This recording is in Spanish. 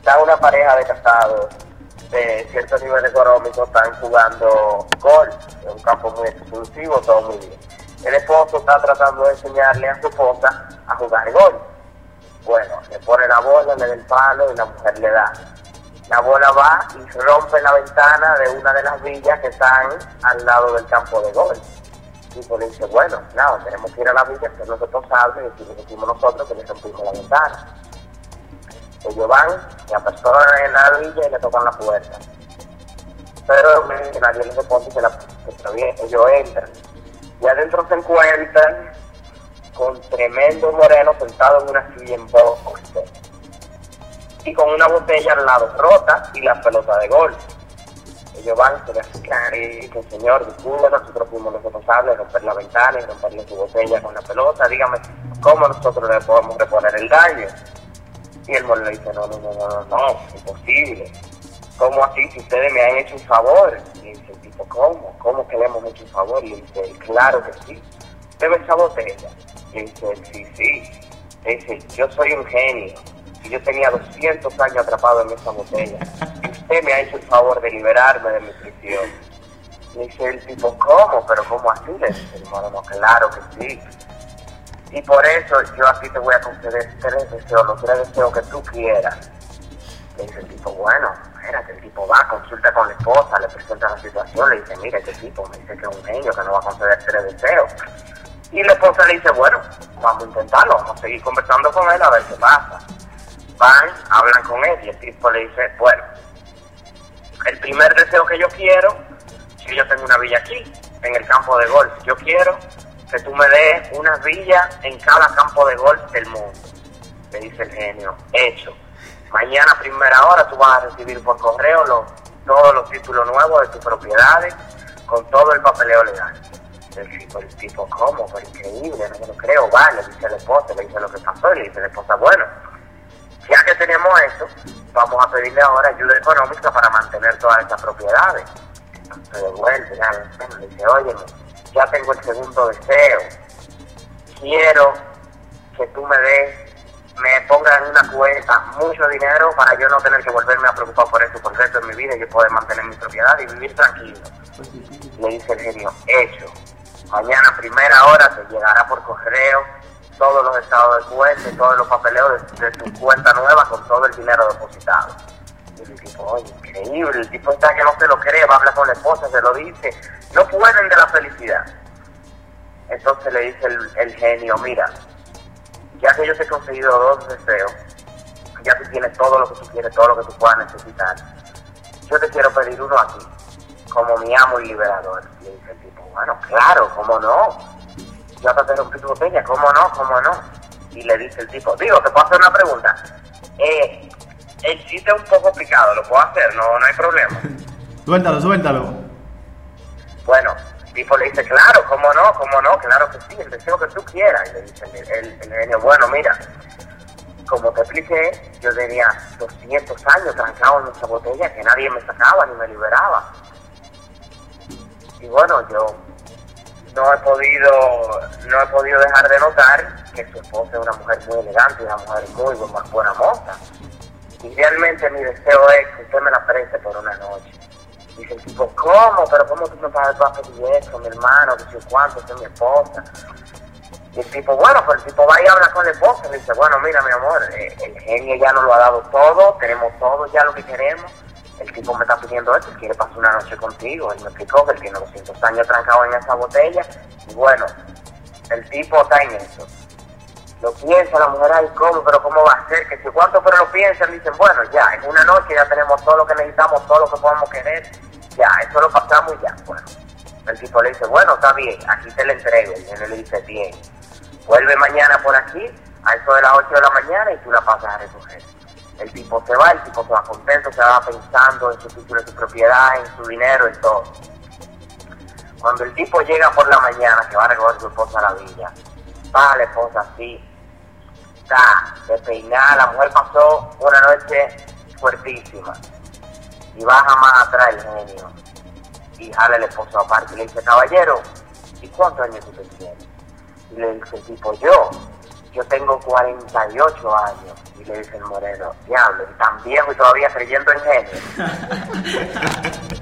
está una pareja de casados de cierto nivel económico, están jugando golf, en un campo muy exclusivo, todo muy bien. El esposo está tratando de enseñarle a su esposa a jugar golf. Bueno, le pone la bola, le da el palo y la mujer le da. La bola va y rompe la ventana de una de las villas que están al lado del campo de golf. Y pues le dice, bueno, claro, tenemos que ir a la villa, que es lo responsable, y le decimos nosotros que le rompimos la ventana. Ellos van, se apersonan en la villa y le tocan la puerta. Pero nadie les responde que ellos entran. Y adentro se encuentran con tremendo moreno sentado en una silla en boxe y con una botella al lado rota y la pelota de golf. Ellos van, se les explican y dicen, señor, disculpe, nosotros fuimos los responsables de romper la ventana y romperle su botella con la pelota, dígame, ¿cómo nosotros le podemos reponer el daño? Y el moreno le dice, no, imposible. ¿Cómo así? Si ustedes me han hecho un favor. Y dice el tipo, ¿cómo que le hemos hecho un favor? Y dice, claro que sí. ¿Usted ve esa botella? Y dice, sí. Y dice, yo soy un genio. Y yo tenía 200 años atrapado en esa botella. Y usted me ha hecho el favor de liberarme de mi prisión. Y dice el tipo, ¿cómo? ¿Pero cómo así? Le dice el moreno, claro que sí. Y por eso yo aquí te voy a conceder 3 deseos, los 3 deseos que tú quieras. Le dice el tipo, bueno, espérate, el tipo va, consulta con la esposa, le presenta la situación, le dice, mira, este tipo me dice que es un genio, que no va a conceder 3 deseos. Y la esposa le dice, bueno, vamos a intentarlo, vamos a seguir conversando con él a ver qué pasa. Van, hablan con él y el tipo le dice, bueno, el primer deseo que yo quiero, si yo tengo una villa aquí, en el campo de golf, yo quiero que tú me des una villa en cada campo de golf del mundo. Le dice el genio, hecho. Mañana a primera hora tú vas a recibir por correo todos los títulos nuevos de tus propiedades, con todo el papeleo legal. El tipo, ¿cómo? Pero increíble, no me lo creo. Va, le dice a la esposa, le dice lo que pasó, y le dice a la esposa, bueno, ya que tenemos eso, vamos a pedirle ahora ayuda económica para mantener todas esas propiedades. Se devuelve, le dice, oye, ya tengo el segundo deseo. Quiero que tú me pongas en una cuenta mucho dinero para yo no tener que volverme a preocupar por eso por el resto de mi vida y yo poder mantener mi propiedad y vivir tranquilo. Le dice el genio, hecho. Mañana a primera hora te llegará por correo todos los estados de cuenta y todos los papeleos de tu cuenta nueva con todo el dinero depositado. Y el tipo, oye, increíble, el tipo está que no se lo cree, va a hablar con la esposa, se lo dice, no pueden de la felicidad. Entonces le dice el genio, mira, ya que yo te he conseguido 2 deseos, ya tú tienes todo lo que tú quieres, todo lo que tú puedas necesitar, yo te quiero pedir uno aquí, como mi amo y liberador. Y le dice el tipo, bueno, claro, ¿cómo no? Yo hasta te rompí tu botella, ¿cómo no? Y le dice el tipo, digo, te puedo hacer una pregunta. El chiste es un poco picado, ¿lo puedo hacer? No hay problema. Suéltalo. Bueno, el tipo le dice, claro, ¿cómo no? Claro que sí, el deseo que tú quieras. Y le dice el genio, bueno, mira, como te expliqué, yo tenía 200 años trancado en esa botella que nadie me sacaba ni me liberaba. Y bueno, yo no he podido dejar de notar que su esposa es una mujer muy elegante, una mujer muy buena moza. Y realmente mi deseo es que usted me la preste por una noche. Dice el tipo, ¿cómo? ¿Pero cómo tú me vas a pedir eso, mi hermano? Que si cuánto, que es mi esposa. Y el tipo, bueno, pues el tipo va y habla con la esposa. Le dice, bueno, mira, mi amor, el genio ya nos lo ha dado todo, tenemos todo ya lo que queremos. El tipo me está pidiendo esto, quiere pasar una noche contigo. Él me explicó que él tiene 200 años trancado en esa botella. Y bueno, el tipo está en eso. Lo piensa la mujer, ay, ¿cómo? ¿Pero cómo va a ser? Que si cuánto, pero lo piensan, dicen, bueno, ya, en una noche ya tenemos todo lo que necesitamos, todo lo que podamos querer. Ya, eso lo pasamos y ya, bueno. El tipo le dice, bueno, está bien, aquí te lo entrego. Y él le dice, bien, vuelve mañana por aquí, a eso de las 8 de la mañana y tú la pasas a recoger. El tipo se va contento, se va pensando en su título, en su propiedad, en su dinero, en todo. Cuando el tipo llega por la mañana, que va a recoger a su esposa a la villa, va la esposa así, está despeinada, la mujer pasó una noche fuertísima. Y baja más atrás el genio y jala el esposo aparte y le dice, caballero, ¿y cuántos años usted tiene? Y le dice el tipo, yo, yo tengo 48 años. Y le dice el moreno, diablo, y tan viejo y todavía creyendo en genio.